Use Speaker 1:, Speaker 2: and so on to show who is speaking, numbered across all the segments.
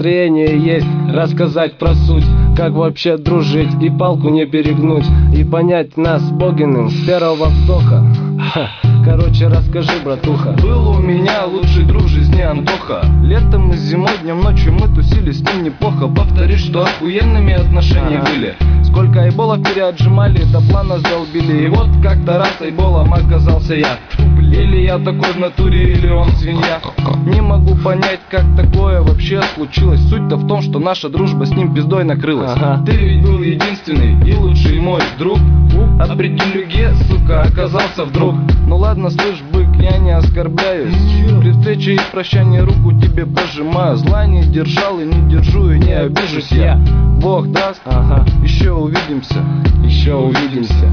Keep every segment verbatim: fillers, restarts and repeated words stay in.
Speaker 1: настроение есть рассказать про суть, как вообще дружить и палку не перегнуть, и понять нас с Богиным с первого вздоха. Короче, расскажи, братуха.
Speaker 2: Был у меня лучший друг в жизни Антоха. Летом и зимой, днем, ночью мы тусили с ним неплохо. Повторюсь, что охуенными отношения ага. были. Сколько айболов переотжимали, до плана сдолбили. И вот как-то раз айболом оказался я. Или я такой в натуре, или он свинья. Не могу понять, как такое вообще случилось. Суть-то в том, что наша дружба с ним пиздой накрылась. ага. Ты ведь был единственный и лучший мой друг. А при Делюге, сука, оказался вдруг. Ну ладно, слышь, бык, я не оскорбляюсь. При встрече и прощании руку тебе пожимаю. Зла не держал и не держу, и не обижусь я. Бог даст, ага. еще увидимся.
Speaker 1: Еще увидимся.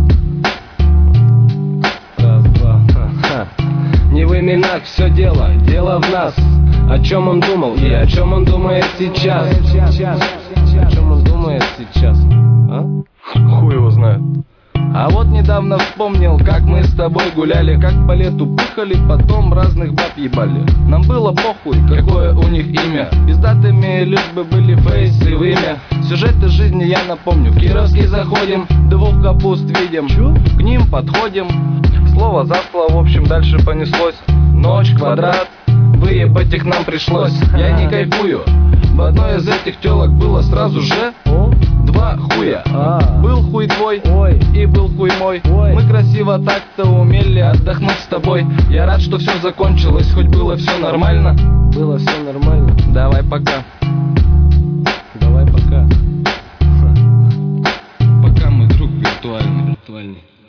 Speaker 1: Раз, два, ха. Не в именах все дело, дело в нас. О чем он думал и о чем он думает сейчас. О чем он думает сейчас? А?
Speaker 2: Хуй его знает. А вот недавно вспомнил, как мы с тобой гуляли, как по лету пыхали, потом разных баб ебали. Нам было похуй, какое у них имя. Пиздатыми лишь бы были фейсы в имя. Сюжеты жизни я напомню. В Кировский заходим, двух капуст видим. К ним подходим, слово за слово, в общем дальше понеслось. Ночь, квадрат, выебать их нам пришлось. Я не кайфую, в одной из этих телок было сразу же два хуя. а. Был хуй твой, ой, и был хуй мой. Ой. Мы красиво так-то умели отдохнуть с тобой. Я рад, что все закончилось, хоть было все нормально.
Speaker 1: Было все нормально.
Speaker 2: Давай пока.
Speaker 1: Давай пока.
Speaker 2: Пока, мой друг виртуальный, виртуальный.